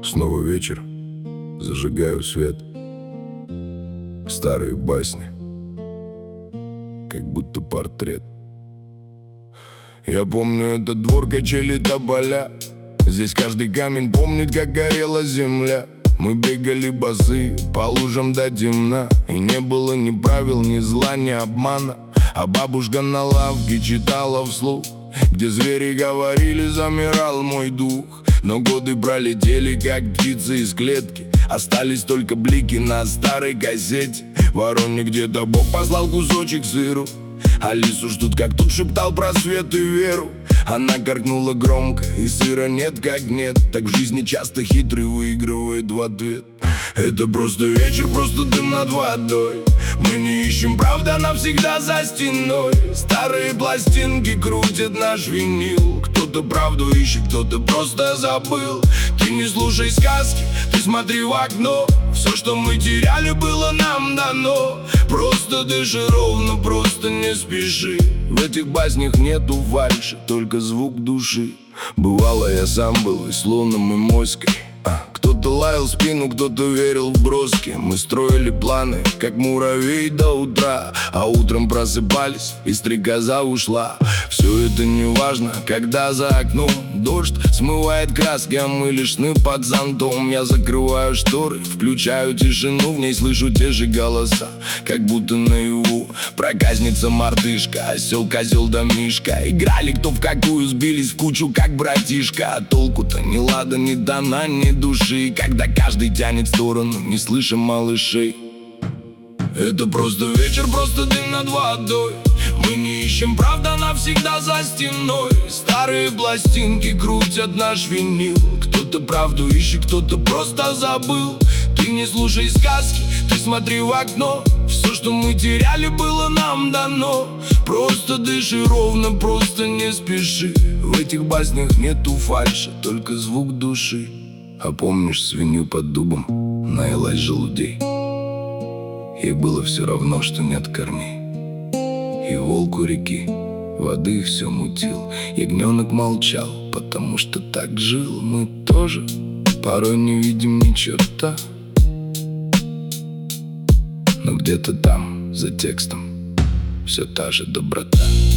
Снова вечер, зажигаю свет. Старые басни, как будто портрет. Я помню этот двор, качели тополя. Здесь каждый камень помнит, как горела земля. Мы бегали босые по лужам до темна, и не было ни правил, ни зла, ни обмана. А бабушка на лавке читала вслух, где звери говорили, замирал мой дух. Но годы пролетели, как птицы из клетки. Остались только блики на старой кассете. Вороне где-то Бог послал кусочек сыру, а лису ждут, как тут шептал про свет и веру. Она гаркнула громко, и сыра нет как нет. Так в жизни часто хитрый выигрывает в ответ. Это просто вечер, просто дым над водой. Мы не ищем, правда, навсегда за стеной. Старые пластинки крутят наш винил. Кто-то правду ищет, кто-то просто забыл. Ты не слушай сказки, ты смотри в окно. Все, что мы теряли, было нам дано. Просто дыши ровно, просто не спеши. В этих баснях нету фальши, только звук души. Бывало, я сам был и слоном, и моськой. Кто-то лаял в спину, кто-то верил в броски. Мы строили планы, как муравей до утра. А утром просыпались, и стрекоза ушла. Все это не важно, когда за окном дождь смывает краски, а мы лишь сны под зонтом. Я закрываю шторы, включаю тишину, в ней слышу те же голоса, как будто наяву. Проказница, мартышка, осел, козел да мишка. Играли кто в какую, сбились в кучу, как братишка. А толку-то ни лада, ни дана, ни души, когда каждый тянет в сторону, не слыша малышей. Это просто вечер, просто дым над водой. Мы не ищем, правда, навсегда за стеной. Старые пластинки крутят наш винил. Кто-то правду ищет, кто-то просто забыл. Ты не слушай сказки, ты смотри в окно. Все, что мы теряли, было нам дано. Просто дыши ровно, просто не спеши. В этих баснях нету фальши, только звук души. А помнишь свинью под дубом, наелась желудей? Ей было все равно, что нет корней. И волк у реки воды все мутил. Ягненок молчал, потому что так жил. Мы тоже порой не видим ни черта, но где-то там, за текстом, все та же доброта.